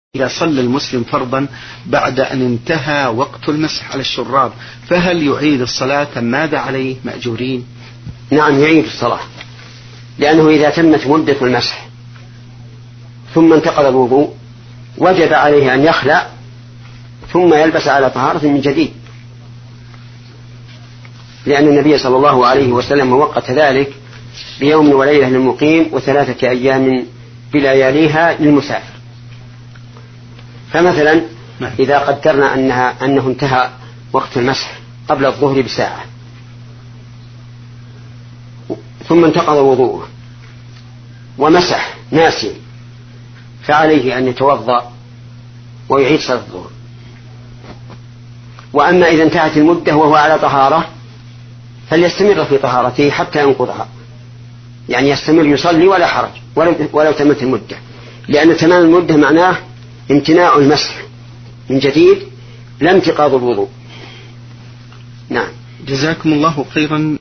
إذا صلى المسلم فرضا بعد أن انتهى وقت المسح على الشراب فهل يعيد الصلاة؟ ماذا عليه مأجورين؟ نعم يعيد الصلاة، لأنه إذا تمت مدة المسح ثم انتقض الوضوء وجب عليه أن يخلع ثم يلبس على طهارة من جديد، لأن النبي صلى الله عليه وسلم وقت ذلك بيوم وليلة للمقيم و3 أيام بلياليها للمسافر. فمثلا إذا قدرنا أنه انتهى وقت المسح قبل الظهر بساعة ثم انتقض وضوءه ومسح ناسي، فعليه أن يتوضأ ويعيد صلاة الظهر. وأما إذا انتهت المدة وهو على طهارة فليستمر في طهارته حتى ينقضها، يعني يستمر يصلي ولا حرج ولو تمت المدة، لأن تمام المدة معناه امتناع المسح من جديد لا انتقاض الوضوء. نعم. جزاكم الله خيرا.